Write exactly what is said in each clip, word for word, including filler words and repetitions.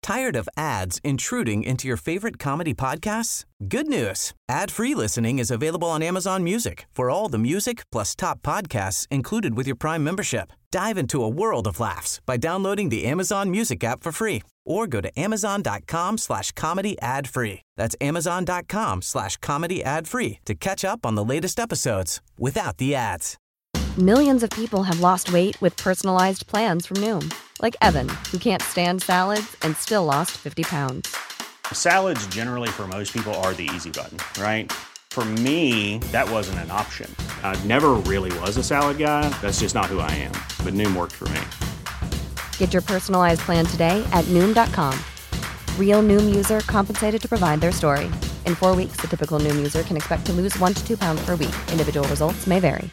Tired of ads intruding into your favorite comedy podcasts? Good news. Ad-free listening is available on Amazon Music for all the music plus top podcasts included with your Prime membership. Dive into a world of laughs by downloading the Amazon Music app for free or go to amazon.com slash comedy ad free. That's amazon.com slash comedy ad free to catch up on the latest episodes without the ads. Millions of people have lost weight with personalized plans from Noom. Like Evan, who can't stand salads and still lost fifty pounds. Salads generally for most people are the easy button, right? For me, that wasn't an option. I never really was a salad guy. That's just not who I am. But Noom worked for me. Get your personalized plan today at Noom dot com. Real Noom user compensated to provide their story. In four weeks, the typical Noom user can expect to lose one to two pounds per week. Individual results may vary.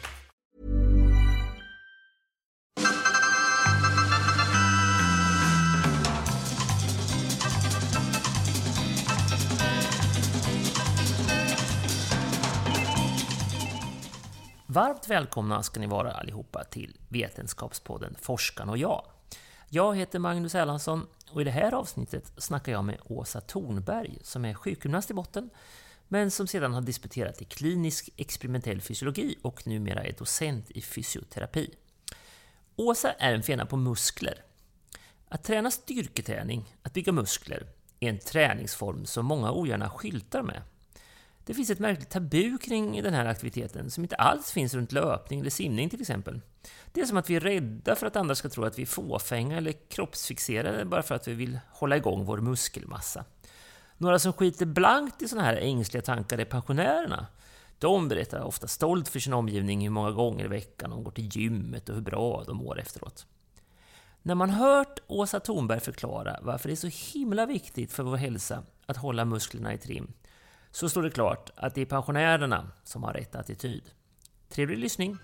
Varmt välkomna ska ni vara allihopa till Vetenskapspodden Forskarna och jag. Jag heter Magnus Erlandsson och i det här avsnittet snackar jag med Åsa Thornberg som är sjukgymnast i botten men som sedan har disputerat i klinisk experimentell fysiologi och numera är docent i fysioterapi. Åsa är en fena på muskler. Att träna styrketräning, att bygga muskler, är en träningsform som många ogärna skyltar med. Det finns ett märkligt tabu kring den här aktiviteten som inte alls finns runt löpning eller simning till exempel. Det är som att vi är rädda för att andra ska tro att vi är fåfänga eller kroppsfixerade bara för att vi vill hålla igång vår muskelmassa. Några som skiter blankt i såna här ängsliga tankar är pensionärerna. De berättar ofta stolt för sin omgivning hur många gånger i veckan de går till gymmet och hur bra de mår efteråt. När man hört Åsa Thornberg förklara varför det är så himla viktigt för vår hälsa att hålla musklerna i trim, så står det klart att det är pensionärerna som har rätt attityd. Trevlig lyssning!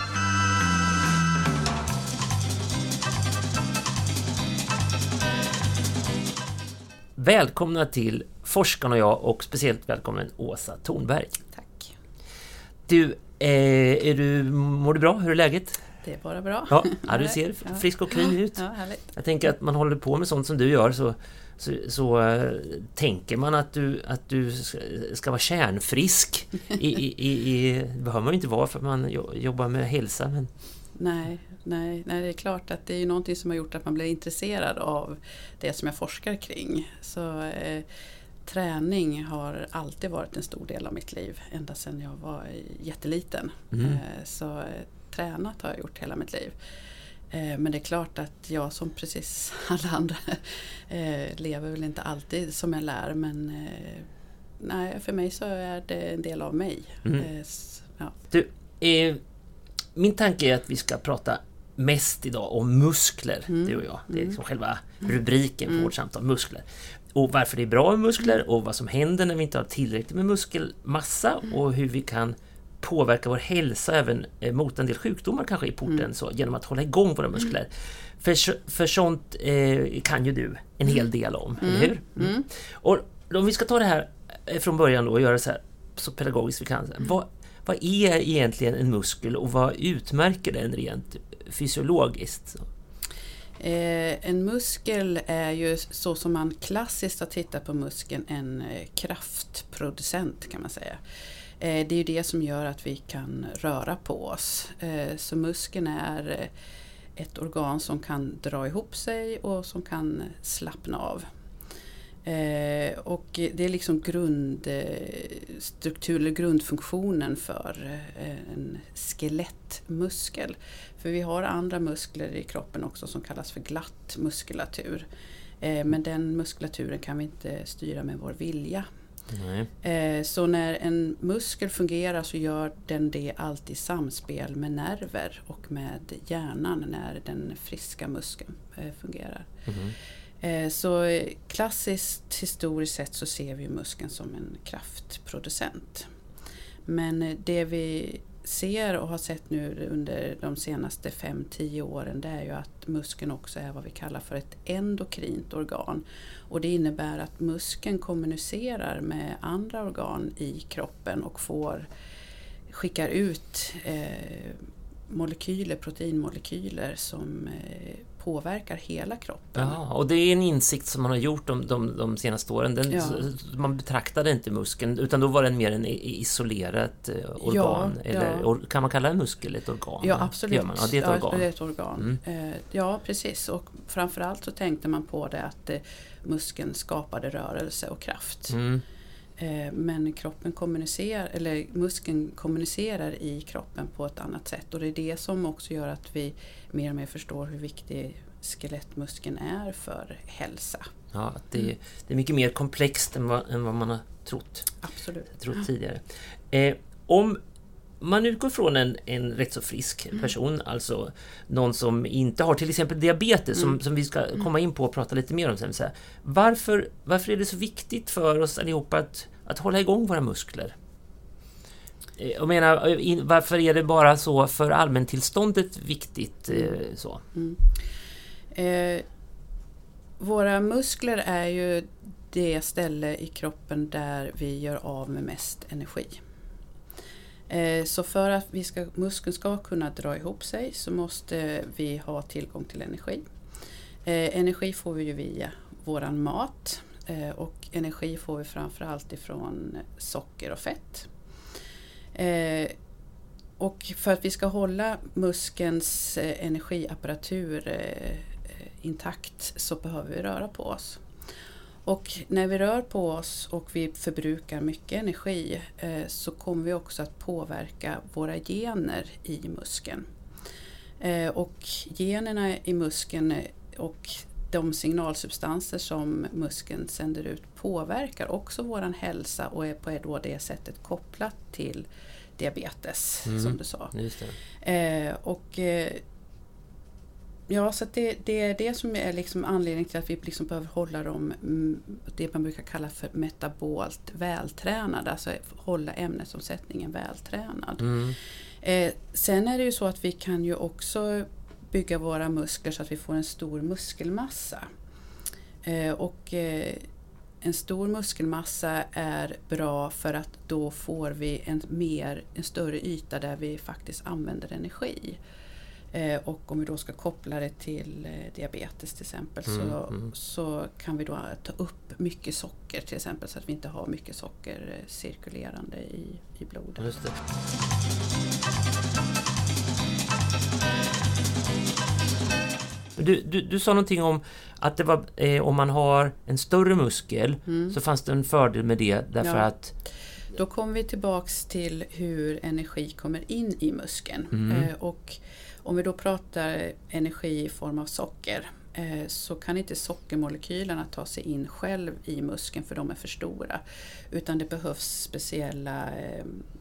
Välkomna till Forskarna och jag och speciellt välkommen Åsa Thornberg. Tack. Du, eh, är du, mår du bra? Hur är läget? Det är bara bra. Ja, ja du ser frisk och kry ut. Ja, härligt. Jag tänker att man håller på med sånt som du gör så Så, så äh, tänker man att du, att du ska, ska vara kärnfrisk. I, i, i, i, det behöver man ju inte vara för att man jobbar med hälsa. Men... Nej, nej, nej, det är klart att det är någonting som har gjort att man blir intresserad av det som jag forskar kring. Så eh, träning har alltid varit en stor del av mitt liv. Ända sedan jag var jätteliten. Mm. Eh, så eh, tränat har jag gjort hela mitt liv. Men det är klart att jag som precis alla andra eh, lever väl inte alltid som jag lär. Men eh, nej, för mig så är det en del av mig. Mm. Eh, så, ja. Du, eh, min tanke är att vi ska prata mest idag om muskler, mm. du och jag. Det är liksom mm. själva rubriken mm. på vårt samtal, muskler. Och varför det är bra med muskler och vad som händer när vi inte har tillräckligt med muskelmassa mm. och hur vi kan påverka vår hälsa även mot en del sjukdomar kanske i porten mm. så, genom att hålla igång våra muskler. Mm. För, för sånt eh, kan ju du en hel del om, mm. eller hur? Mm. Mm. Och om vi ska ta det här från början då och göra det så här så pedagogiskt vi kan. Mm. Vad, vad är egentligen en muskel och vad utmärker den rent fysiologiskt? Eh, en muskel är ju så som man klassiskt har tittat på muskeln en eh, kraftproducent kan man säga. Det är ju det som gör att vi kan röra på oss. Så muskeln är ett organ som kan dra ihop sig och som kan slappna av. Och det är liksom grundstruktur eller grundfunktionen för en skelettmuskel. För vi har andra muskler i kroppen också som kallas för glattmuskulatur. Men den muskulaturen kan vi inte styra med vår vilja. Nej. Så när en muskel fungerar så gör den det alltid i samspel med nerver och med hjärnan när den friska muskeln fungerar. Mm. Så klassiskt historiskt sett så ser vi muskeln som en kraftproducent. Men det vi ser och har sett nu under de senaste fem till tio åren, det är ju att muskeln också är vad vi kallar för ett endokrint organ. Och det innebär att muskeln kommunicerar med andra organ i kroppen och får skickar ut eh, molekyler, proteinmolekyler som eh, påverkar hela kroppen. Ja, och det är en insikt som man har gjort de, de, de senaste åren. Den, Ja. Man betraktade inte muskeln, utan då var den mer en isolerat eh, organ. Ja, eller, ja. or, kan man kalla en muskel ett organ? Ja, absolut. Gör man? Ja, det är ett ja, organ. Det är ett organ. Mm. Eh, ja, precis. Och framförallt så tänkte man på det att eh, muskeln skapade rörelse och kraft. Mm. Eh, men kroppen kommunicerar, eller muskeln kommunicerar i kroppen på ett annat sätt. Och det är det som också gör att vi mer och mer förstår hur viktig skelettmuskeln är för hälsa. Ja, det, mm. det är mycket mer komplext än vad, än vad man har trott, Absolut. trott tidigare. Eh, om man utgår från en, en rätt så frisk person, mm. alltså någon som inte har till exempel diabetes, mm. som, som vi ska komma in på och prata lite mer om sen. Så här, varför, varför är det så viktigt för oss allihopa att, att hålla igång våra muskler? Jag menar, in, varför är det bara så för allmäntillståndet viktigt? Eh, så? Mm. Eh, våra muskler är ju det ställe i kroppen där vi gör av med mest energi. Eh, så för att vi ska, muskeln ska kunna dra ihop sig så måste vi ha tillgång till energi. Eh, energi får vi ju via våran mat eh, och energi får vi framförallt ifrån socker och fett. Eh, och för att vi ska hålla muskelns eh, energiapparatur eh, intakt så behöver vi röra på oss. Och när vi rör på oss och vi förbrukar mycket energi eh, så kommer vi också att påverka våra gener i muskeln. Eh, och generna i muskeln och de signalsubstanser som muskeln sänder ut påverkar också våran hälsa och är på då det sättet kopplat till diabetes, mm. som du sa. Just det. Eh, och eh, Ja, så det, det är det som är liksom anledningen till att vi liksom behöver hålla dem, det man brukar kalla för metabolt vältränade, alltså hålla ämnesomsättningen vältränad. Mm. Eh, sen är det ju så att vi kan ju också bygga våra muskler så att vi får en stor muskelmassa. Eh, och eh, en stor muskelmassa är bra för att då får vi en, mer, en större yta där vi faktiskt använder energi. Eh, och om vi då ska koppla det till eh, diabetes till exempel mm, så, mm. så kan vi då ta upp mycket socker till exempel så att vi inte har mycket socker eh, cirkulerande i, i blodet. Just det. Du, du, du sa någonting om att det var, eh, om man har en större muskel mm. så fanns det en fördel med det därför ja. att Då kommer vi tillbaks till hur energi kommer in i muskeln. Mm. Eh, och om vi då pratar energi i form av socker eh, så kan inte sockermolekylerna ta sig in själv i muskeln för de är för stora. Utan det behövs speciella eh,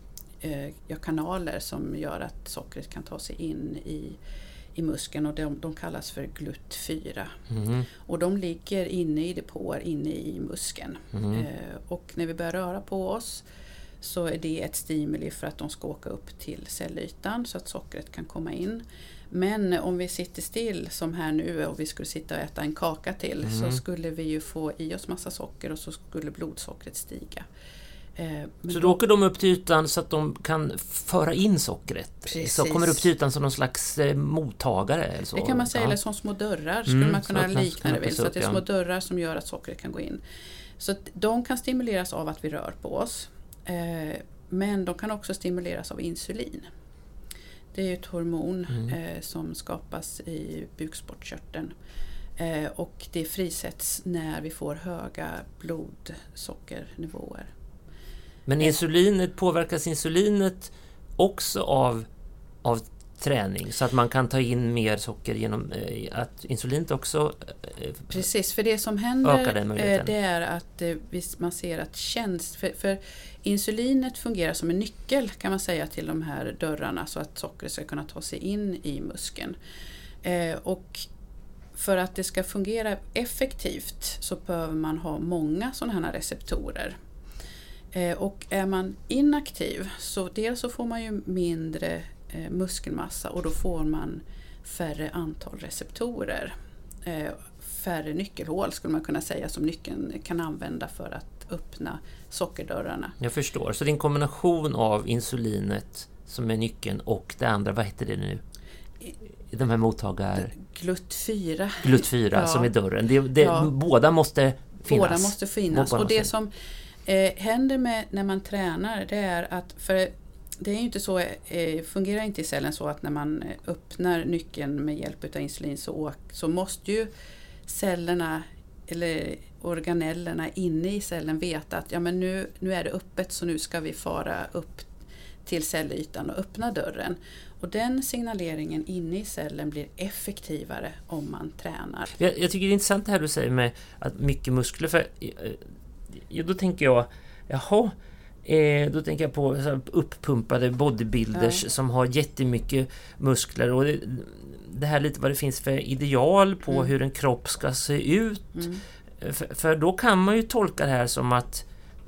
eh, ja, kanaler som gör att sockret kan ta sig in i, i muskeln och de, de kallas för glut fyra. Mm. Och de ligger inne i depåer inne i muskeln. Mm. Eh, och när vi börjar röra på oss så är det ett stimuli för att de ska åka upp till cellytan så att sockret kan komma in. Men om vi sitter still som här nu och vi skulle sitta och äta en kaka till mm. så skulle vi ju få i oss massa socker och så skulle blodsockret stiga. Eh, så då åker de upp till ytan så att de kan föra in sockret? Precis. Så kommer upp till ytan som någon slags eh, mottagare? Eller så. Det kan man säga, ja. Eller som små dörrar skulle mm, man kunna likna det vid. Så att det är små dörrar som gör att sockret kan gå in. Så att de kan stimuleras av att vi rör på oss. Eh, men de kan också stimuleras av insulin. Det är ju ett hormon mm. eh, som skapas i bukspottkörteln. Eh, och det frisätts när vi får höga blodsockernivåer. Men insulinet, påverkas insulinet också av, av träning så att man kan ta in mer socker genom eh, att insulinet också eh, precis, för det som händer eh, det är att eh, man ser att tjänst, för, för insulinet fungerar som en nyckel kan man säga till de här dörrarna så att sockret ska kunna ta sig in i muskeln. Eh, och för att det ska fungera effektivt så behöver man ha många sådana här receptorer. Eh, och är man inaktiv så dels så får man ju mindre eh, muskelmassa och då får man färre antal receptorer. Eh, färre nyckelhål skulle man kunna säga som nyckeln kan använda för att öppna sockerdörrarna. Jag förstår. Så det är en kombination av insulinet som är nyckeln och det andra, vad heter det nu? de här mottagar... Glut fyra. Glut fyra ja. som är dörren. Det, det, ja. Båda måste finnas. Båda måste finnas. Båda och det som eh, händer med när man tränar, det är att, för det är ju inte så, eh, fungerar inte i cellen så att när man öppnar nyckeln med hjälp av insulin så, så måste ju cellerna eller organellerna inne i cellen veta att ja, men nu, nu är det öppet, så nu ska vi fara upp till cellytan och öppna dörren. Och den signaleringen inne i cellen blir effektivare om man tränar. Jag, jag tycker det är intressant det här du säger med att mycket muskler. För, eh, då tänker jag, jaha, eh, då tänker jag på så här, uppumpade bodybuilders ja. som har jättemycket muskler. Och det, det här lite vad det finns för ideal på mm. hur en kropp ska se ut. Mm. För, för då kan man ju tolka det här som att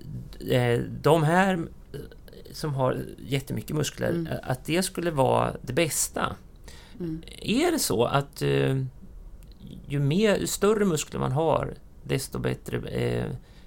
eh, de här som har jättemycket muskler, mm. att det skulle vara det bästa. Mm. Är det så att eh, ju mer, ju större muskler man har, desto bättre eh,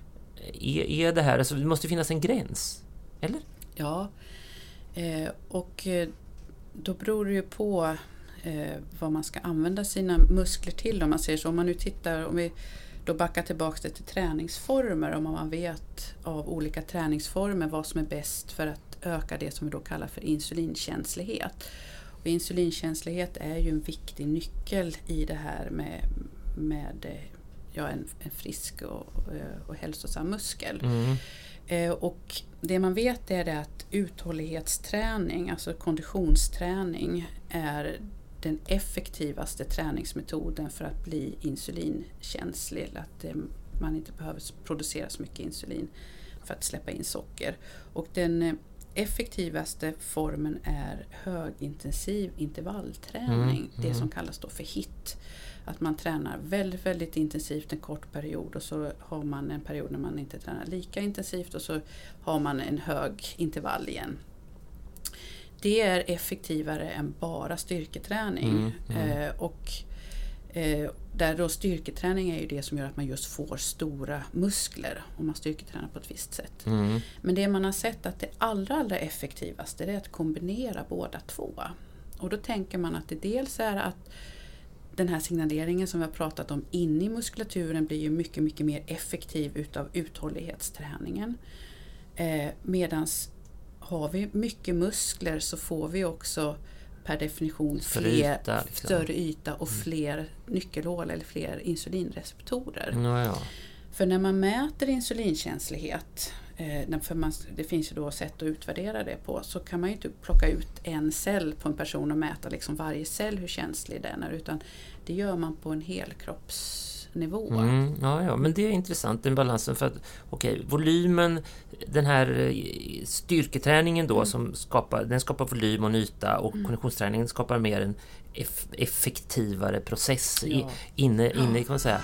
är, är det här? Alltså det måste finnas en gräns, eller? Ja, eh, och då beror det ju på eh, vad man ska använda sina muskler till. Om man säger så, om man nu tittar, om vi då backar tillbaka till träningsformer, om man vet av olika träningsformer vad som är bäst för att öka det som vi då kallar för insulinkänslighet. Och insulinkänslighet är ju en viktig nyckel i det här med, med ja, en, en frisk och, och hälsosam muskel. Mm. Eh, och det man vet är det att uthållighetsträning, alltså konditionsträning, är den effektivaste träningsmetoden för att bli insulinkänslig, att eh, man inte behöver producera så mycket insulin för att släppa in socker. Och den eh, effektivaste formen är högintensiv intervallträning, mm, mm. det som kallas då för H I I T. Att man tränar väldigt, väldigt intensivt en kort period och så har man en period när man inte tränar lika intensivt och så har man en hög intervall igen. Det är effektivare än bara styrketräning. Mm, mm. Eh, och eh, där då styrketräning är ju det som gör att man just får stora muskler om man styrketränar på ett visst sätt. Mm. Men det man har sett att det allra, allra effektivaste är att kombinera båda två. Och då tänker man att det dels är att den här signaleringen som vi har pratat om inne i muskulaturen blir ju mycket, mycket mer effektiv utav uthållighetsträningen. Eh, medans har vi mycket muskler så får vi också per definition fler, yta, liksom. större yta och fler mm. nyckelhål eller fler insulinreceptorer. Mm, ja. För när man mäter insulinkänslighet, eh, för man, det finns ju då sätt att utvärdera det på, så kan man ju inte plocka ut en cell på en person och mäta liksom varje cell hur känslig den är, utan det gör man på en helkroppsnivå. Mm, ja, ja, men det är intressant, den balansen, för att okej, okay, volymen, den här styrketräningen då mm. som skapar, den skapar volym och yta, och mm. konditionsträningen skapar mer en eff, effektivare process ja. i, inne, inne kan man säga.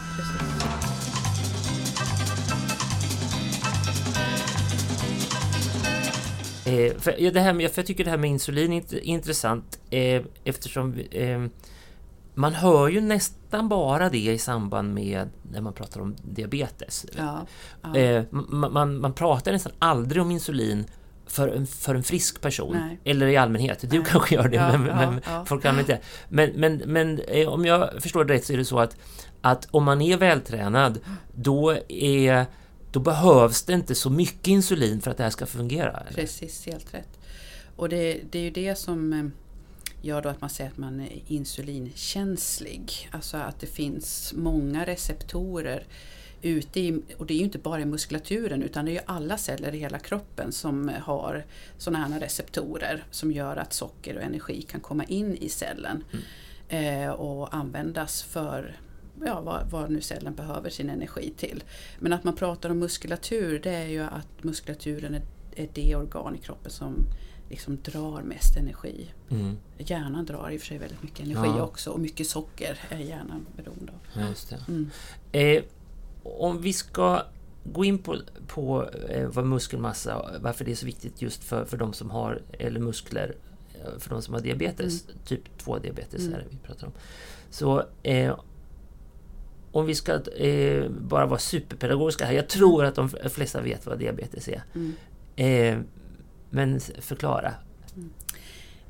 Eh, för, ja, det här med, för jag tycker det här med insulin är intressant eh, eftersom eh, man hör ju nästan bara det i samband med när man pratar om diabetes. Ja, ja. Eh, man, man, man pratar nästan aldrig om insulin för en, för en frisk person. Nej. Eller i allmänhet. Du Nej. kanske gör det, ja, men, ja, men ja. folk använder det. Men, men, men eh, om jag förstår det rätt så är det så att, att om man är vältränad, då är... då behövs det inte så mycket insulin för att det här ska fungera. Eller? Precis, helt rätt. Och det, det är ju det som gör då att man säger att man är insulinkänslig. Alltså att det finns många receptorer ute i, och det är ju inte bara i muskulaturen utan det är ju alla celler i hela kroppen som har sådana här receptorer som gör att socker och energi kan komma in i cellen mm. eh, och användas för ja, vad, vad nu cellen behöver sin energi till. Men att man pratar om muskulatur, det är ju att muskulaturen är, är det organ i kroppen som liksom drar mest energi. Mm. Hjärnan drar i och för sig väldigt mycket energi ja. också, och mycket socker är hjärnan beroende av. Ja, just det. Mm. Eh, om vi ska gå in på, på eh, vad muskelmassa, varför det är så viktigt just för, för de som har, eller muskler, för de som har diabetes, mm. typ två diabetes mm. är det vi pratar om. Så eh, om vi ska eh, bara vara superpedagogiska här, jag tror att de flesta vet vad diabetes är. Mm. Eh, men förklara. Mm.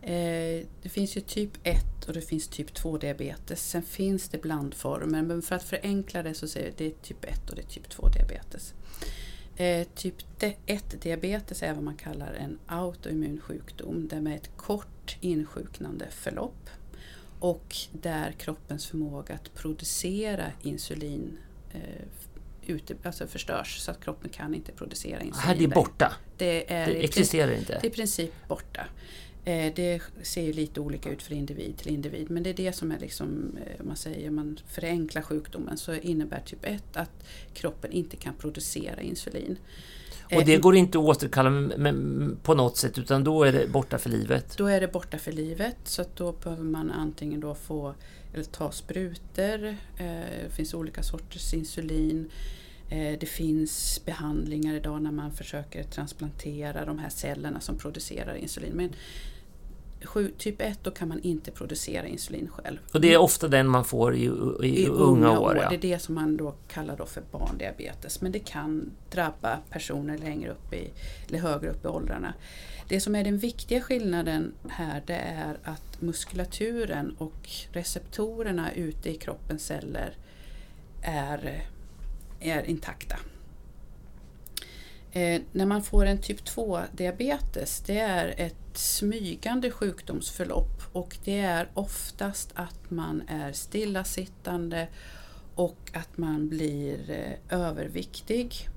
Eh, det finns ju typ ett och det finns typ två diabetes. Sen finns det blandformer, men för att förenkla det så säger jag det är typ ett och det är typ två diabetes. Eh, typ ett diabetes är vad man kallar en autoimmun sjukdom, där med ett kort insjuknande förlopp och där kroppens förmåga att producera insulin eh, ute, alltså förstörs, så att kroppen kan inte producera insulin. Här, det är borta. Det, är det existerar princip, inte. Det är i princip borta. Eh, det ser ju lite olika ut för individ till individ, men det är det som är liksom, eh, man säger, man förenklar sjukdomen, så innebär typ ett att kroppen inte kan producera insulin. Och det går inte att återkalla på något sätt, utan då är det borta för livet. Då är det borta för livet, så att då behöver man antingen då få eller ta sprutor, det finns olika sorters insulin, det finns behandlingar idag när man försöker transplantera de här cellerna som producerar insulin. Men typ ett, då kan man inte producera insulin själv. Och det är ofta den man får i, i, I unga, unga år. Ja. Det är det som man då kallar då för barndiabetes. Men det kan drabba personer längre upp i, eller högre upp i åldrarna. Det som är den viktiga skillnaden här, det är att muskulaturen och receptorerna ute i kroppens celler är, är intakta. Eh, när man får en typ två diabetes, det är ett smygande sjukdomsförlopp och det är oftast att man är stillasittande och att man blir eh, överviktig.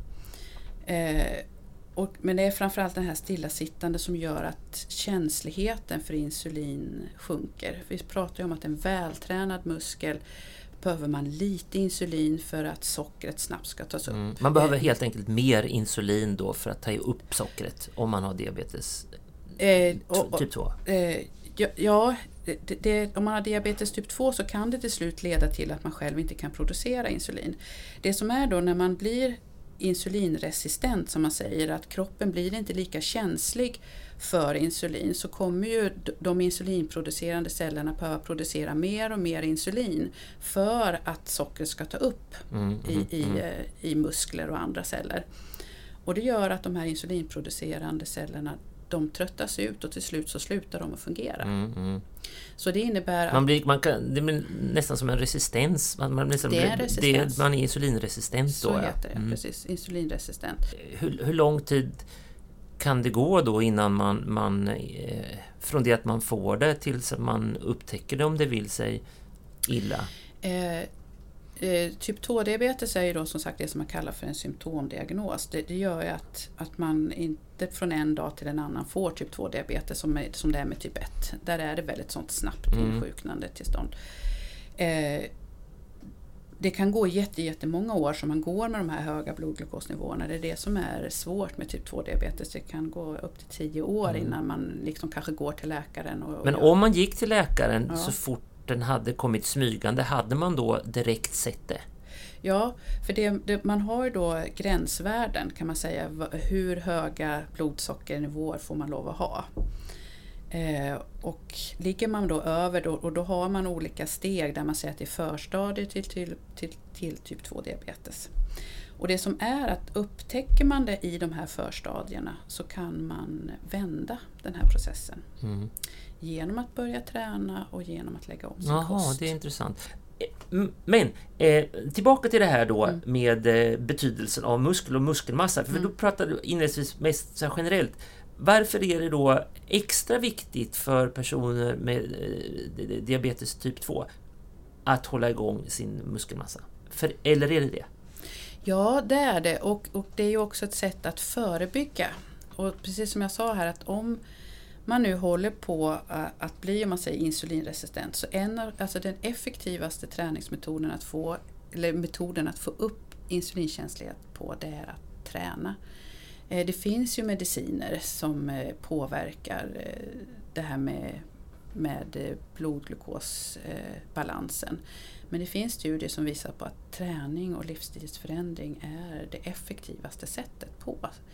Eh, och, men det är framförallt den här stillasittande som gör att känsligheten för insulin sjunker. Vi pratar ju om att en vältränad muskel behöver man lite insulin för att sockret snabbt ska tas upp. Mm. Man behöver helt enkelt mer insulin då för att ta upp sockret om man har diabetes eh, och, typ två. Eh, ja, ja det, det, om man har diabetes typ två så kan det till slut leda till att man själv inte kan producera insulin. Det som är då när man blir insulinresistent, som man säger, att kroppen blir inte lika känslig för insulin, så kommer ju de insulinproducerande cellerna behöva producera mer och mer insulin för att socker ska ta upp mm, mm, i, i, mm. i muskler och andra celler. Och det gör att de här insulinproducerande cellerna, de tröttas ut och till slut så slutar de att fungera. Mm, mm. Så det innebär att man blir, man kan, det blir nästan som en resistens. Man, man, nästan, det är resistens. Det, man är insulinresistent så då. Så heter det, mm. precis. Insulinresistent. Hur, hur lång tid kan det gå då innan man, man eh, från det att man får det tills man upptäcker det om det vill sig illa? Eh, eh, typ två diabetes är ju då som sagt det som man kallar för en symptomdiagnos. Det, det gör ju att, att man inte från en dag till en annan får typ två diabetes som, är, som det är med typ ett. Där är det väldigt sånt snabbt mm. insjuknande tillstånd. Eh, Det kan gå jätte, jättemånga år som man går med de här höga blodglukosnivåerna. Det är det som är svårt med typ två diabetes. Det kan gå upp till tio år mm. innan man liksom kanske går till läkaren. Och, och Men gör. om man gick till läkaren ja. så fort den hade kommit smygande, hade man då direkt sett det? Ja, för det, det, man har ju då gränsvärden kan man säga. Hur höga blodsockernivåer får man lov att ha? Eh, och ligger man då över då, och då har man olika steg där man säger att det är förstadier till, till, till, till typ två diabetes. Och det som är att upptäcker man det i de här förstadierna så kan man vända den här processen. Mm. Genom att börja träna och genom att lägga om sin Jaha, kost. Det är intressant. Men eh, tillbaka till det här då mm. med eh, betydelsen av muskel och muskelmassa. För mm. då pratar du inledningsvis mest så generellt. Varför är det då extra viktigt för personer med eh, diabetes typ två att hålla igång sin muskelmassa? För, eller är det det? Ja, det är det. Och, och det är ju också ett sätt att förebygga. Och precis som jag sa här, att om man nu håller på att bli, om man säger, insulinresistent, så en av, alltså den effektivaste träningsmetoden att få, eller metoden att få upp insulinkänslighet på, det är att träna. Det finns ju mediciner som påverkar det här med, med blodglukosbalansen. Men det finns studier som visar på att träning och livsstilsförändring är det effektivaste sättet på.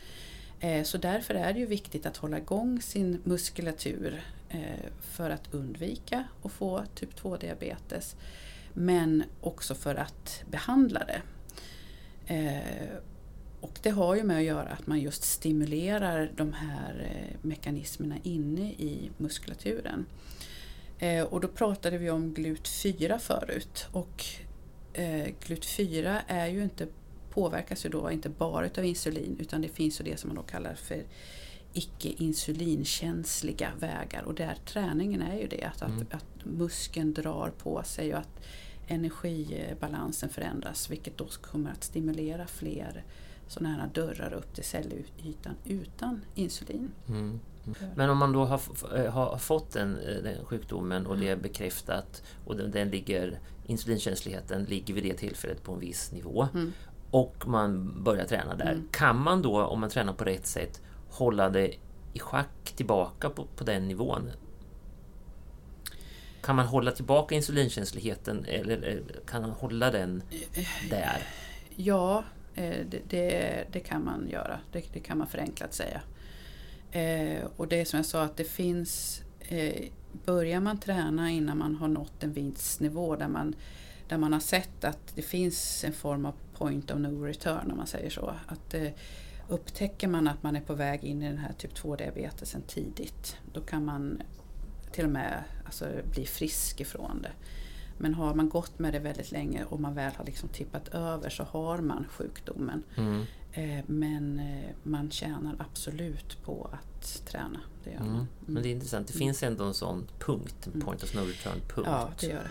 Så därför är det ju viktigt att hålla igång sin muskulatur för att undvika att få typ två diabetes. Men också för att behandla det. Och och det har ju med att göra att man just stimulerar de här eh, mekanismerna inne i muskulaturen. Eh, och då pratade vi om glut fyra förut, och eh, glut fyra är ju inte, påverkas ju då inte bara av insulin, utan det finns ju det som man då kallar för icke-insulinkänsliga vägar, och där träningen är ju det att, mm. att, att muskeln drar på sig och att energibalansen förändras, vilket då kommer att stimulera fler sådana här dörrar upp till cellytan utan insulin. Mm. Mm. Men om man då har, har fått den, den sjukdomen och det är bekräftat och den, den ligger, insulinkänsligheten ligger vid det tillfället på en viss nivå mm. och man börjar träna där, mm. kan man då, om man tränar på rätt sätt, hålla det i schack tillbaka på, på den nivån? Kan man hålla tillbaka insulinkänsligheten eller kan man hålla den där? Ja, det, det, det kan man göra. Det, det kan man förenklat säga. Eh, och det är som jag sa, att det finns, eh, börjar man träna innan man har nått en viss nivå där man, där man har sett att det finns en form av point of no return, om man säger så. Att eh, upptäcker man att man är på väg in i den här typ två-diabetesen tidigt, då kan man till och med alltså, bli frisk ifrån det. Men har man gått med det väldigt länge och man väl har liksom tippat över, så har man sjukdomen. Mm. Eh, men eh, man tjänar absolut på att träna. Det gör man. Mm. Mm. Men det är intressant. Det mm. finns ändå en sån punkt, en point of no return punkt. Ja, det gör det.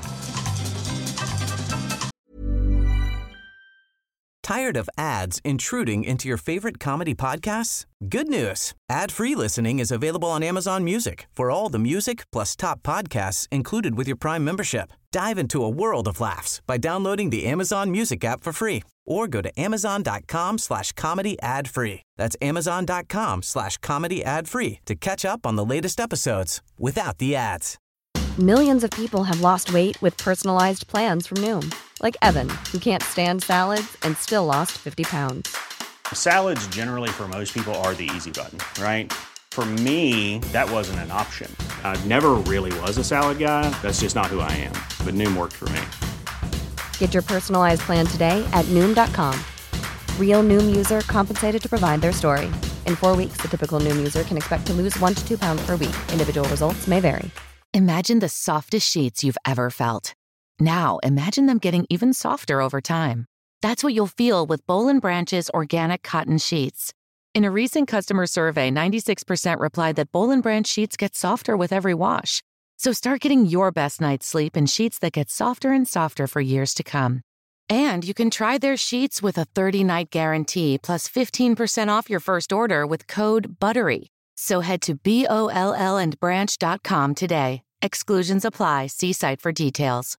Tired of ads intruding into your favorite comedy podcasts? Good news. Ad-free listening is available on Amazon Music for all the music plus top podcasts included with your Prime membership. Dive into a world of laughs by downloading the Amazon Music app for free or go to amazon.com slash comedy ad free. That's amazon.com slash comedy ad free to catch up on the latest episodes without the ads. Millions of people have lost weight with personalized plans from Noom. Like Evan, who can't stand salads and still lost fifty pounds. Salads generally for most people are the easy button, right? For me, that wasn't an option. I never really was a salad guy. That's just not who I am. But Noom worked for me. Get your personalized plan today at Noom dot com. Real Noom user compensated to provide their story. In four weeks, the typical Noom user can expect to lose one to two pounds per week. Individual results may vary. Imagine the softest sheets you've ever felt. Now, imagine them getting even softer over time. That's what you'll feel with Boll and Branch's organic cotton sheets. In a recent customer survey, ninety-six percent replied that Boll and Branch sheets get softer with every wash. So start getting your best night's sleep in sheets that get softer and softer for years to come. And you can try their sheets with a thirty-night guarantee plus fifteen percent off your first order with code BUTTERY. So head to B O L L and branch dot com today. Exclusions apply. See site for details.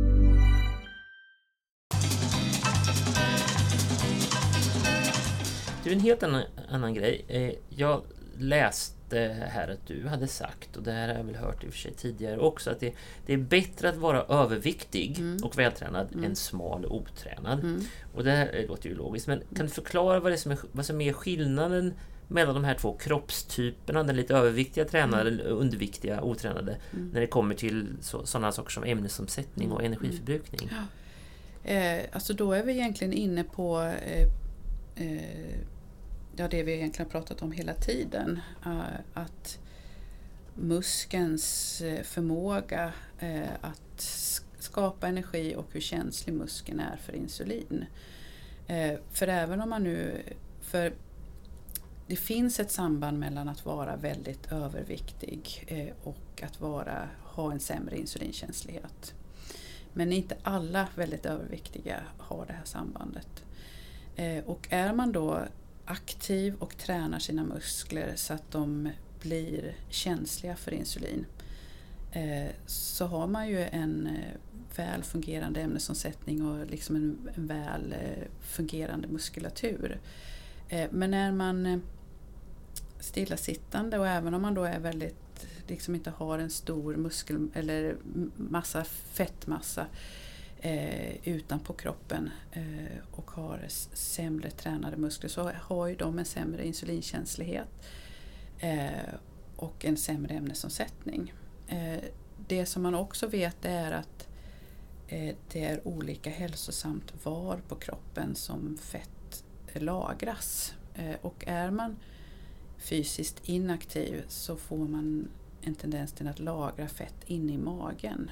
Det är en helt annan, annan grej. Jag läste här att du hade sagt, och det här har jag väl hört i och för sig tidigare också, att det, det är bättre att vara överviktig mm. och vältränad mm. än smal och otränad. Mm. Och det här låter ju logiskt, men kan du förklara vad, det som är, vad som är skillnaden mellan de här två kroppstyperna, den lite överviktiga tränade, mm. underviktiga otränade, mm. när det kommer till så, sådana saker som ämnesomsättning och energiförbrukning? Ja. Eh, alltså då är vi egentligen inne på eh, eh, ja, det vi egentligen pratat om hela tiden, uh, att muskelns förmåga uh, att skapa energi och hur känslig muskeln är för insulin. Uh, för även om man nu, för det finns ett samband mellan att vara väldigt överviktig uh, och att vara, ha en sämre insulinkänslighet. Men inte alla väldigt överviktiga har det här sambandet. Uh, och är man då aktiv och tränar sina muskler så att de blir känsliga för insulin, eh, så har man ju en eh, väl fungerande ämnesomsättning och liksom en, en väl eh, fungerande muskulatur. Eh, men när man eh, stillasittande, och även om man då är väldigt, liksom inte har en stor muskel eller massa fettmassa Eh, utanpå kroppen eh, och har sämre tränade muskler, så har ju de en sämre insulinkänslighet eh, och en sämre ämnesomsättning. Eh, det som man också vet är att eh, det är olika hälsosamt var på kroppen som fett lagras. Och är man fysiskt inaktiv så får man en tendens till att lagra fett in i magen.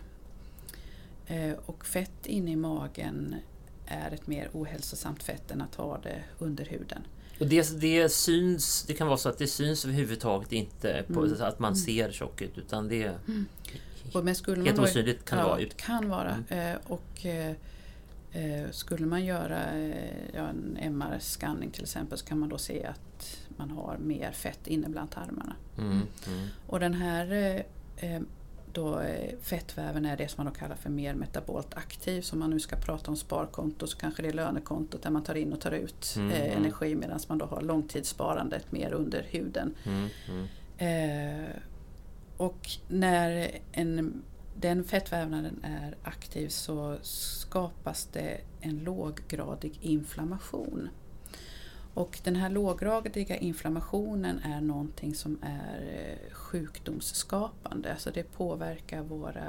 Och fett in i magen är ett mer ohälsosamt fett än att ha det under huden. Och det, det syns, det kan vara så att det syns överhuvudtaget inte på Mm. att man ser tjock ut, utan det är mm. Men skulle man helt då, osynligt kan ja, det vara ut. kan vara. Mm. Och eh, skulle man göra ja, en M R-scanning till exempel, så kan man då se att man har mer fett inne bland tarmarna. Mm. Mm. Och den här eh, då, fettväven är det som man då kallar för mer metabolt aktiv. Så om man nu ska prata om sparkonto så kanske det är lönekontot där man tar in och tar ut Mm. eh, energi, medan man då har långtidssparandet mer under huden. Mm. Mm. Eh, och när en, den fettvävnaden är aktiv så skapas det en låggradig inflammation. Och den här låggradiga inflammationen är någonting som är sjukdomsskapande. Alltså det påverkar våra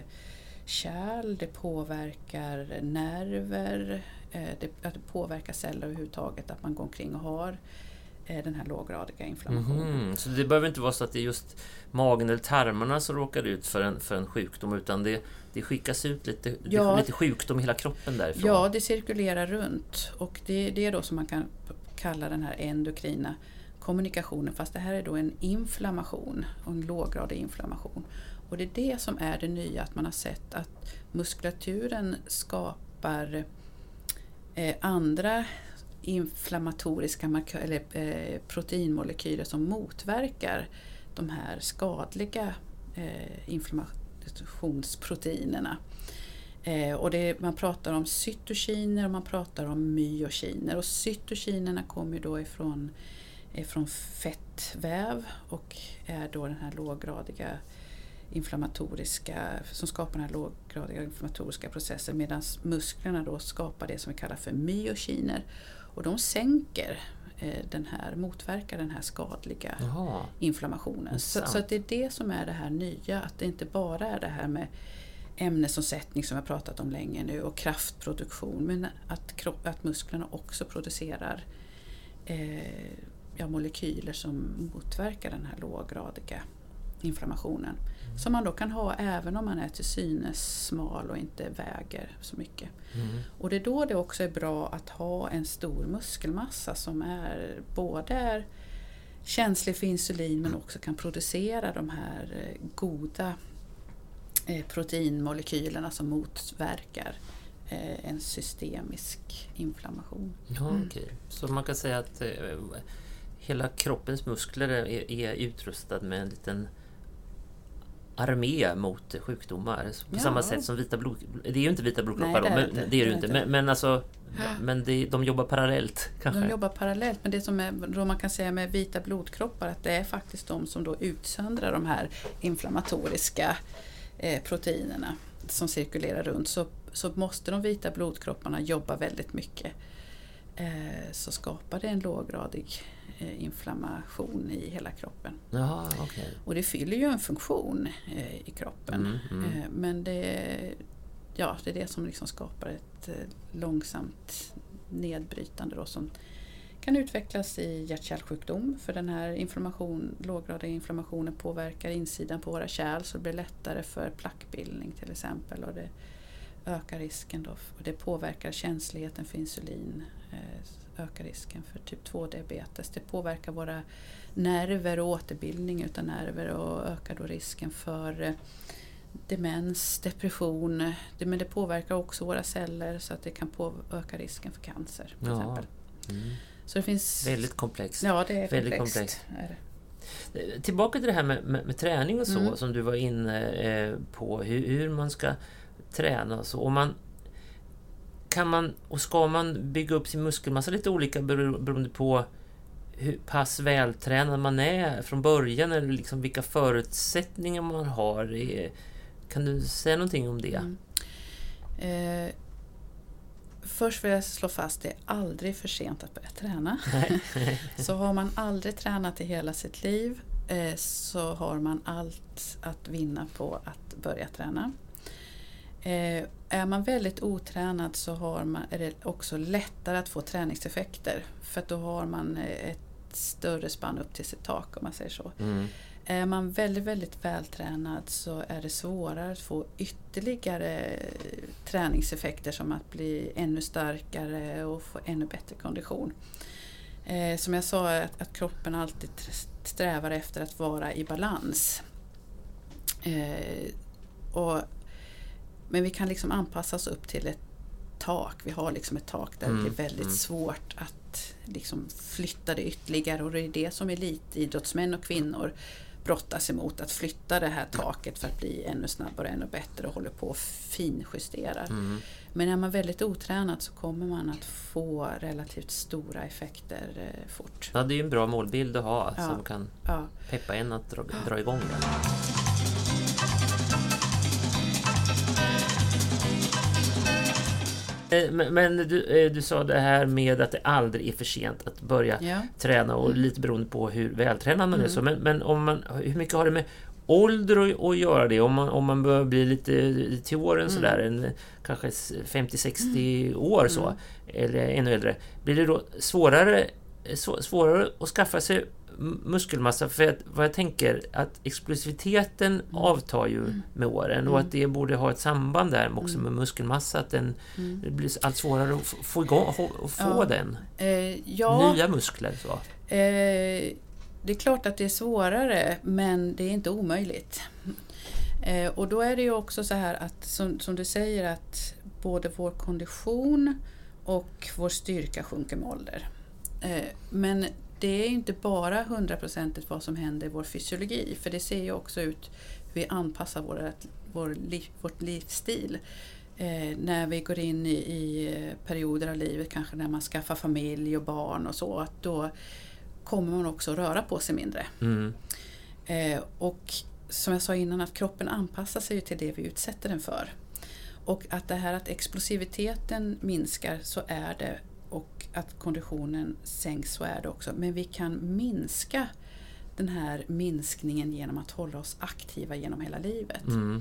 kärl, det påverkar nerver, det, det påverkar celler överhuvudtaget, att man går omkring och har den här låggradiga inflammationen. Mm. Så det behöver inte vara så att det är just magen eller tarmarna som råkar ut för en, för en sjukdom, utan det, det skickas ut lite, ja, lite sjukdom i hela kroppen därifrån. Ja, det cirkulerar runt, och det, det är då som man kan kalla den här endokrina kommunikationen, fast det här är då en inflammation, en låggradig inflammation. Och det är det som är det nya, att man har sett att muskulaturen skapar eh, andra inflammatoriska markör, eller eh, proteinmolekyler som motverkar de här skadliga eh, inflammationsproteinerna. Eh, och det, man pratar om cytokiner och man pratar om myokiner. Och cytokinerna kommer då ifrån, ifrån fettväv och är då den här låggradiga inflammatoriska, som skapar den här låggradiga inflammatoriska processen, medan musklerna då skapar det som vi kallar för myokiner. Och de sänker eh, den här, motverkar den här skadliga Jaha, inflammationen. Så, så att det är det som är det här nya, att det inte bara är det här med ämnesomsättning som jag pratat om länge nu och kraftproduktion, men att, kropp, att musklerna också producerar eh, ja, molekyler som motverkar den här låggradiga inflammationen. Mm. Som man då kan ha även om man är till synes smal och inte väger så mycket. Mm. Och det är då det också är bra att ha en stor muskelmassa som är både är känslig för insulin men också kan producera de här goda proteinmolekylerna som motverkar en systemisk inflammation. Ja, mm. Okej. Så man kan säga att eh, hela kroppens muskler är, är utrustad med en liten armé mot sjukdomar. På ja. samma sätt som vita blod... Det är ju inte vita blodkroppar, Nej, det är, men, det, det är det ju inte. Men, men alltså, men det, de jobbar parallellt kanske. De jobbar parallellt, men det som är, då man kan säga med vita blodkroppar, att det är faktiskt de som då utsöndrar de här inflammatoriska eh, proteinerna som cirkulerar runt. Så, så måste de vita blodkropparna jobba väldigt mycket. Eh, så skapar det en låggradig eh, inflammation i hela kroppen. Jaha, okay. Och det fyller ju en funktion eh, i kroppen. Mm, mm. Eh, men det, ja, det är det som liksom skapar ett eh, långsamt nedbrytande då, som kan utvecklas i hjärt-kärlsjukdom, för den här inflammation, låggradiga inflammationen påverkar insidan på våra kärl, så det blir lättare för plackbildning till exempel, och det ökar risken då, och det påverkar känsligheten för insulin, eh, ökar risken för typ två diabetes. Det påverkar våra nerver och återbildning utav nerver och ökar då risken för eh, demens, depression. Det, men det påverkar också våra celler så att det kan på, öka risken för cancer till ja. exempel. Mm. Så det finns... Väldigt komplext. Ja, det är väldigt komplext. komplext. Är det. Tillbaka till det här med, med, med träning och så, mm. som du var inne eh, på, hur, hur man ska träna och så. Och man, kan man, och ska man bygga upp sin muskelmassa lite olika beroende på hur pass vältränad man är från början, eller liksom vilka förutsättningar man har. Kan du säga någonting om det? Mm. Eh, först vill jag slå fast, det är aldrig för sent att börja träna. Så har man aldrig tränat i hela sitt liv eh, så har man allt att vinna på att börja träna. Eh, är man väldigt otränad så har man, är det också lättare att få träningseffekter. För att då har man ett större spann upp till sitt tak, om man säger så. Mm. Är man väldigt, väldigt vältränad så är det svårare att få ytterligare träningseffekter, som att bli ännu starkare och få ännu bättre kondition. Eh, som jag sa, att, att kroppen alltid strävar efter att vara i balans. Eh, och, men vi kan liksom anpassa oss upp till ett tak. Vi har liksom ett tak där mm. det är väldigt mm. svårt att liksom flytta det ytterligare, och det är det som elitidrottsmän och kvinnor brottas emot, att flytta det här taket för att bli ännu snabbare och ännu bättre, och håller på och finjusterar. Mm. Men är man väldigt otränad så kommer man att få relativt stora effekter eh, fort. Ja, det är ju en bra målbild att ha, ja. som kan ja. peppa en att dra, dra igång den. Men du, du sa det här med att det aldrig är för sent att börja ja. träna, och lite beroende på hur vältränad man mm. är. Så. Men, men om man, hur mycket har det med ålder att, att göra det? Om man, om man börjar bli lite till åren mm. sådär, en, kanske femtio sextio mm. år så, mm. eller ännu äldre, blir det då svårare, svårare att skaffa sig muskelmassa? För att, vad jag tänker, att explosiviteten mm. avtar ju mm. med åren, mm. och att det borde ha ett samband där också med muskelmassa, att den, mm. det blir allt svårare att få, igång, att få ja. den eh, ja. nya muskler så. Eh, det är klart att det är svårare, men det är inte omöjligt. Eh, och då är det ju också så här att, som, som du säger, att både vår kondition och vår styrka sjunker med ålder. Eh, men det är inte bara hundraprocentigt vad som händer i vår fysiologi, för det ser ju också ut hur vi anpassar vår, vår liv, vårt livsstil. Eh, när vi går in i, i perioder av livet, kanske när man skaffar familj och barn och så, att då kommer man också röra på sig mindre. Mm. Eh, och som jag sa innan, att kroppen anpassar sig till det vi utsätter den för. Och att det här att explosiviteten minskar, så är det, och att konditionen sänks, så är det också. Men vi kan minska den här minskningen genom att hålla oss aktiva genom hela livet. Mm.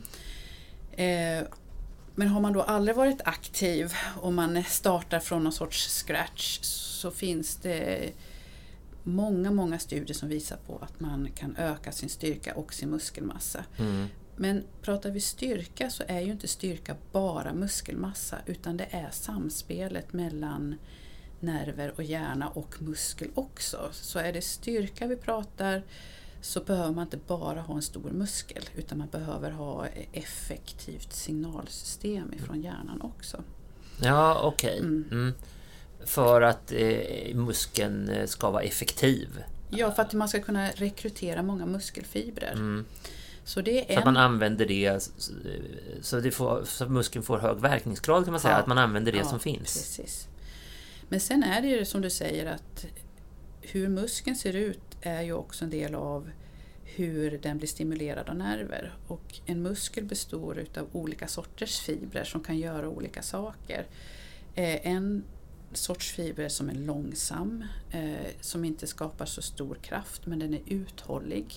Eh, men har man då aldrig varit aktiv och man startar från någon sorts scratch, så finns det många, många studier som visar på att man kan öka sin styrka och sin muskelmassa. Mm. Men pratar vi styrka, så är ju inte styrka bara muskelmassa, utan det är samspelet mellan nerver och hjärna och muskel också. Så är det styrka vi pratar, så behöver man inte bara ha en stor muskel, utan man behöver ha ett effektivt signalsystem ifrån hjärnan också. Ja, okej. Okay. Mm. Mm. För att eh, muskeln ska vara effektiv. Ja, för att man ska kunna rekrytera många muskelfibrer. Mm. Så, det är så en... att man använder det, så, det får, så att muskeln får hög verkningsgrad, kan man säga, ja. Att man använder det ja, som finns. Precis. Men sen är det ju som du säger, att hur muskeln ser ut är ju också en del av hur den blir stimulerad av nerver. Och en muskel består av olika sorters fibrer som kan göra olika saker. Eh, en sorts fiber som är långsam, eh, som inte skapar så stor kraft, men den är uthållig.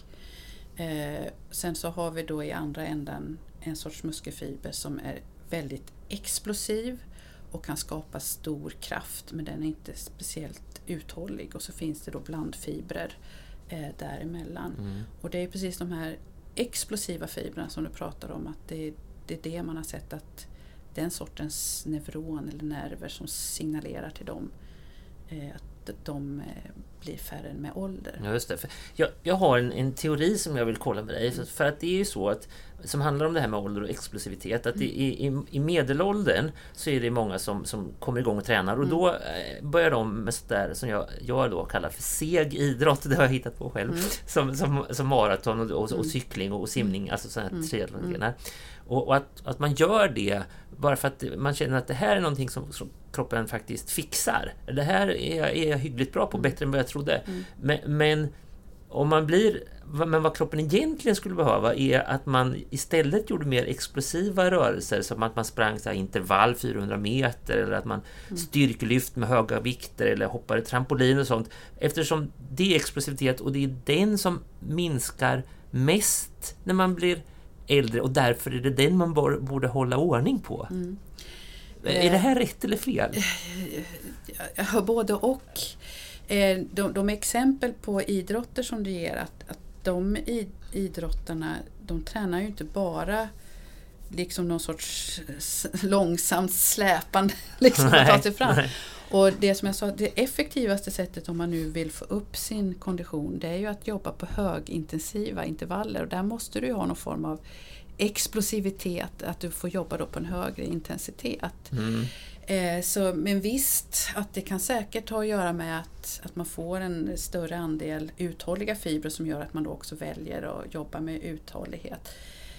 Eh, sen så har vi då i andra änden en sorts muskelfiber som är väldigt explosiv och kan skapa stor kraft, men den är inte speciellt uthållig. Och så finns det då blandfibrer eh, däremellan. Mm. Och det är precis de här explosiva fibrerna som du pratar om, att det, det är det man har sett, att den sortens neuron eller nerver som signalerar till dem, eh, att de eh, blir färre med ålder. Ja, just det. För jag, jag har en, en teori som jag vill kolla med dig. För, för att det är ju så att, som handlar om det här med ålder och explosivitet, att mm. i, i, i medelåldern så är det många som, som kommer igång och tränar. Och mm. då eh, börjar de med sådär som jag, jag då kallar för seg idrott. Det har jag hittat på själv. Mm. Som, som, som maraton och, och, och cykling och simning. Mm. Alltså sådana här mm. triathlon-grenar. Och, och att, att man gör det bara för att man känner att det här är någonting som, som kroppen faktiskt fixar. Det här är jag, är jag hyggligt bra på, bättre än vad jag trodde. Mm. Men, men om man blir, men vad kroppen egentligen skulle behöva är att man istället gjorde mer explosiva rörelser, som att man sprang så här intervall fyrahundra meter, eller att man mm. styrkelyft med höga vikter eller hoppade trampolin och sånt. Eftersom det är explosivitet, och det är den som minskar mest när man blir äldre, och därför är det den man borde hålla ordning på. Mm. Är det här rätt eller fel? Jag hör både och. De, de exempel på idrotter som du ger, att, att de idrottarna, de tränar ju inte bara liksom någon sorts långsamt släpande liksom att ta sig fram. Nej. Och det som jag sa, det effektivaste sättet om man nu vill få upp sin kondition, det är ju att jobba på högintensiva intervaller, och där måste du ju ha någon form av explosivitet, att du får jobba då på en högre intensitet. Mm. Eh, så, men visst, att det kan säkert ha att göra med att, att man får en större andel uthålliga fibrer som gör att man då också väljer att jobba med uthållighet.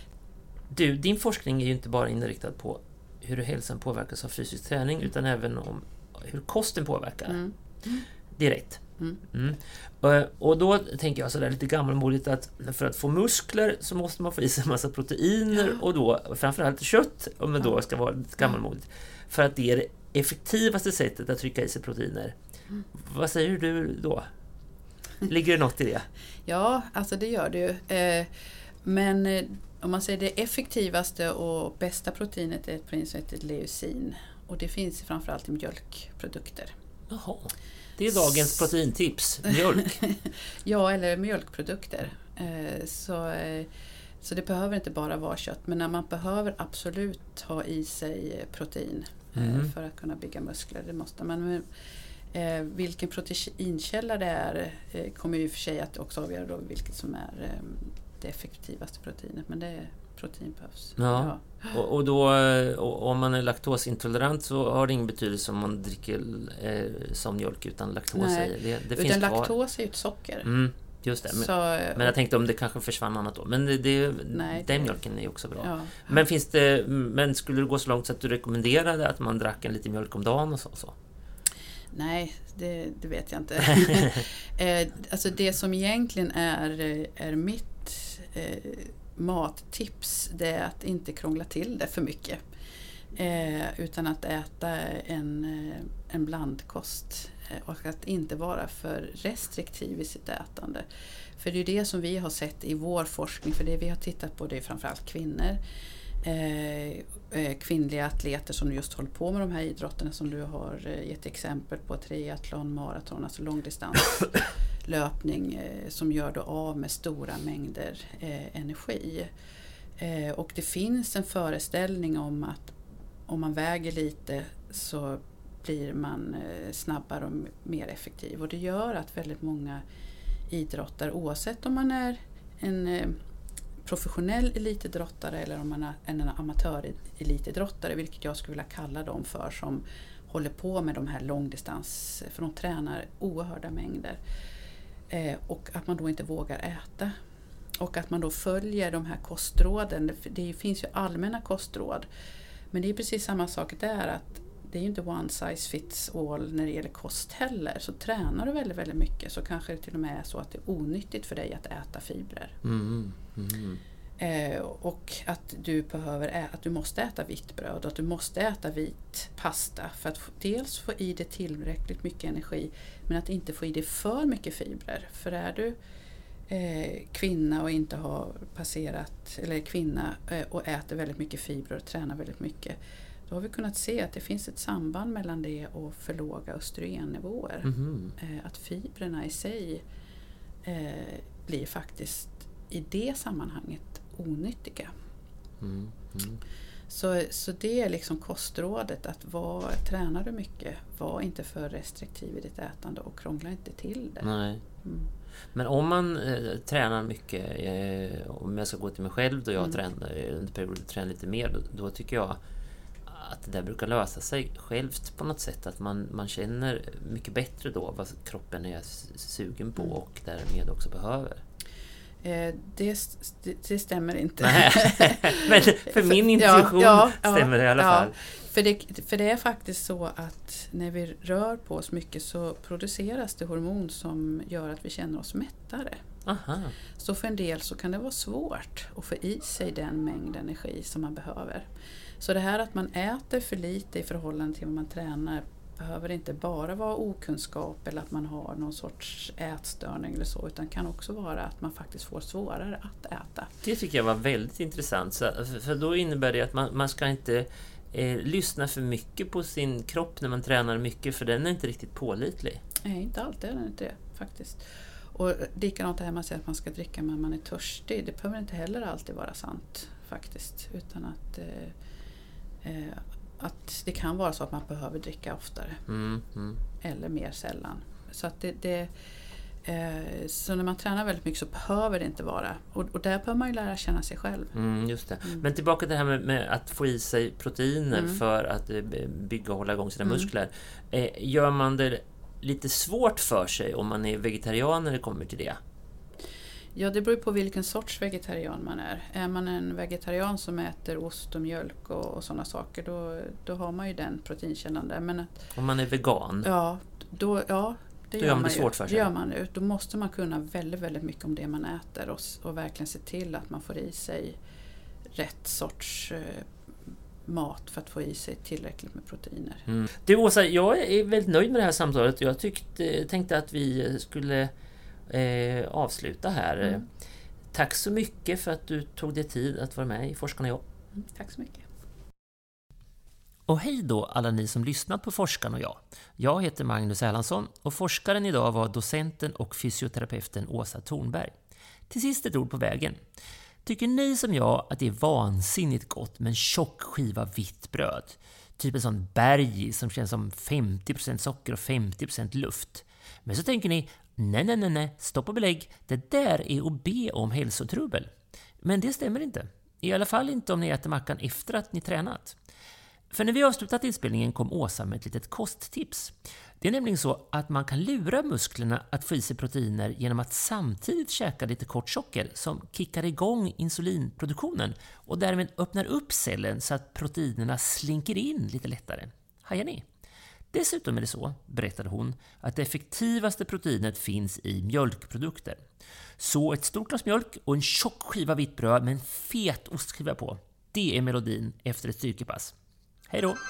Du, din forskning är ju inte bara inriktad på hur hälsan påverkas av fysisk träning, mm. utan även om hur kosten påverkar. Mm. Direkt. Mm. Mm. Och då tänker jag sådär lite gammalmodigt att för att få muskler så måste man få i sig en massa proteiner, ja. Och då framförallt kött, om man då ska vara lite gammalmodigt, för att det är det effektivaste sättet att trycka i sig proteiner. Mm. Vad säger du då? Ligger det något i det? Ja, alltså det gör det ju. Eh, men eh, om man säger det effektivaste och bästa proteinet är ett protein som heter leucin. Och det finns framförallt i mjölkprodukter. Jaha. Det är dagens proteintips. Mjölk. Ja, eller mjölkprodukter. Eh, så, eh, så det behöver inte bara vara kött. Men när man behöver absolut ha i sig protein mm. eh, för att kunna bygga muskler. Det måste man. Eh, vilken proteinkälla det är eh, kommer ju för sig att också avgöra då vilket som är eh, det effektivaste proteinet. Men det är protein behövs. Ja. Ja. Och, och då och, om man är laktosintolerant så har det ingen betydelse om man dricker eh, som mjölk utan laktos. Nej, det, det utan finns laktos är ju ett socker. Mm, just det. Men, så, men jag tänkte om det kanske försvann annat då. Men det, det, nej, den det, mjölken är ju också bra. Ja. Men finns det, men skulle du gå så långt så att du rekommenderade att man drack en lite mjölk om dagen och så? så? Nej, det, det vet jag inte. eh, alltså det som egentligen är, är mitt eh, mattips, det är att inte krångla till det för mycket. Eh, utan att äta en, en blandkost eh, och att inte vara för restriktiv i sitt ätande. För det är det som vi har sett i vår forskning, för det vi har tittat på det är framförallt kvinnor. Eh, kvinnliga atleter som just håller på med de här idrotterna som du har gett exempel på, triathlon, maraton, alltså långdistanslöpning eh, som gör då av med stora mängder eh, energi. Eh, och det finns en föreställning om att om man väger lite så blir man eh, snabbare och mer effektiv, och det gör att väldigt många idrottare, oavsett om man är en eh, professionell elitidrottare eller om man är en amatör elitidrottare, vilket jag skulle vilja kalla dem för, som håller på med de här långdistans, för de tränar oerhörda mängder, eh, och att man då inte vågar äta och att man då följer de här kostråden. Det finns ju allmänna kostråd, men det är precis samma sak där, att det är ju inte one size fits all när det gäller kost heller. Så tränar du väldigt, väldigt mycket så kanske det till och med är så att det är onyttigt för dig att äta fibrer. Mm. Mm. Eh, och att du behöver ä- att du måste äta vitt bröd och att du måste äta vit pasta för att f- dels få i dig tillräckligt mycket energi, men att inte få i dig för mycket fibrer. För är du eh, kvinna och inte har passerat, eller kvinna eh, och äter väldigt mycket fibrer och tränar väldigt mycket, då har vi kunnat se att det finns ett samband mellan det och för låga östrogennivåer. Mm. Eh, att fibrerna i sig eh, blir faktiskt i det sammanhanget onyttiga. Mm. Mm. Så, så det är liksom kostrådet, att var, tränar du mycket, var inte för restriktiv i ditt ätande och krångla inte till det. Nej. Mm. Men om man eh, tränar mycket, eh, om jag ska gå till mig själv då jag mm. tränar under perioder tränar lite mer, då, då tycker jag att det där brukar lösa sig självt på något sätt, att man, man känner mycket bättre då vad kroppen är sugen på och därmed också behöver. Eh, det, det, det stämmer inte. Men för min intuition ja, ja, stämmer det i alla fall. Ja, för, det, för det är faktiskt så att när vi rör på oss mycket så produceras det hormon som gör att vi känner oss mättare. Aha. Så för en del så kan det vara svårt att få i sig den mängd energi som man behöver. Så det här att man äter för lite i förhållande till vad man tränar behöver inte bara vara okunskap eller att man har någon sorts ätstörning eller så, utan kan också vara att man faktiskt får svårare att äta. Det tycker jag var väldigt intressant, för då innebär det att man, man ska inte eh, lyssna för mycket på sin kropp när man tränar mycket, för den är inte riktigt pålitlig. Nej, inte alltid är den inte det faktiskt. Och likadant det här man säger att man ska dricka när man är törstig, det behöver inte heller alltid vara sant faktiskt, utan att, eh, eh, att det kan vara så att man behöver dricka oftare mm, mm. eller mer sällan. Så att det, det eh, så när man tränar väldigt mycket så behöver det inte vara, och, och där behöver man ju lära känna sig själv. Mm, just det. Mm. Men tillbaka till det här med, med att få i sig proteiner Mm. för att eh, bygga och hålla igång sina Mm. muskler. Eh, gör man det lite svårt för sig om man är vegetarian när det kommer till det? Ja, det beror på vilken sorts vegetarian man är. Är man en vegetarian som äter ost och mjölk och, och sådana saker, då, då har man ju den proteinkällan där. Men att, Om man är vegan? Ja, då, ja det då gör gör man man det ju. svårt för sig. Det gör man ju. Då måste man kunna väldigt, väldigt mycket om det man äter och, och verkligen se till att man får i sig rätt sorts eh, mat för att få i sig tillräckligt med proteiner. Mm. Du Åsa, jag är väldigt nöjd med det här samtalet. Jag tyckte, tänkte att vi skulle eh, avsluta här. Mm. Tack så mycket för att du tog dig tid att vara med i Forskarna och jag. Mm, tack så mycket. Och hej då alla ni som lyssnat på Forskarna och jag. Jag heter Magnus Erlandsson och forskaren idag var docenten och fysioterapeuten Åsa Thornberg. Till sist ett ord på vägen. Tycker ni som jag att det är vansinnigt gott med en tjock skiva vitt bröd? Typ en sån berg som känns som femtio procent socker och femtio procent luft. Men så tänker ni, nej nej nej nej, stopp och belägg, det där är att be om hälsotrubbel. Men det stämmer inte. I alla fall inte om ni äter mackan efter att ni tränat. För när vi avslutat inspelningen kom Åsa med ett litet kosttips. Det är nämligen så att man kan lura musklerna att få i sig proteiner genom att samtidigt käka lite kort socker som kickar igång insulinproduktionen och därmed öppnar upp cellen så att proteinerna slinker in lite lättare. Hajar ni? Dessutom är det så, berättade hon, att det effektivaste proteinet finns i mjölkprodukter. Så ett stort glas mjölk och en tjock skiva vitt bröd med en fet ostskiva på. Det är melodin efter ett styrkepass. Hej då!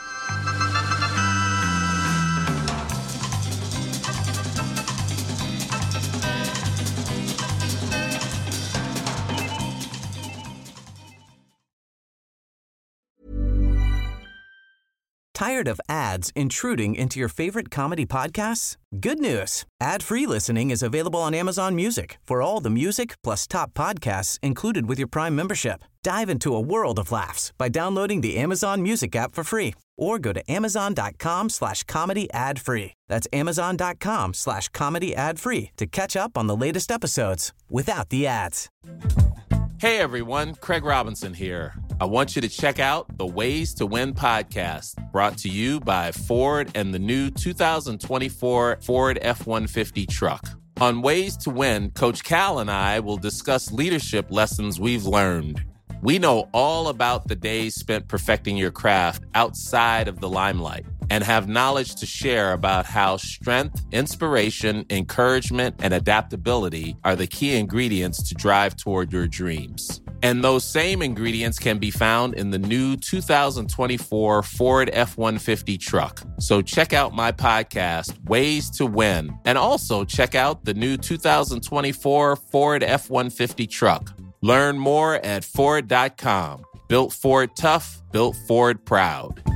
Tired of ads intruding into your favorite comedy podcasts? Good news. Ad-free listening is available on Amazon Music for all the music plus top podcasts included with your Prime membership. Dive into a world of laughs by downloading the Amazon Music app for free or go to amazon.com slash comedy ad free. That's amazon.com slash comedy ad free to catch up on the latest episodes without the ads. Hey everyone, Craig Robinson here. I want you to check out the Ways to Win podcast, brought to you by Ford and the new two thousand twenty-four Ford F one fifty truck. On Ways to Win, Coach Cal and I will discuss leadership lessons we've learned. We know all about the days spent perfecting your craft outside of the limelight and have knowledge to share about how strength, inspiration, encouragement, and adaptability are the key ingredients to drive toward your dreams. And those same ingredients can be found in the new two thousand twenty-four Ford F one fifty truck. So check out my podcast, Ways to Win, and also check out the new two thousand twenty-four Ford F one fifty truck. Learn more at Ford dot com. Built Ford tough, built Ford proud.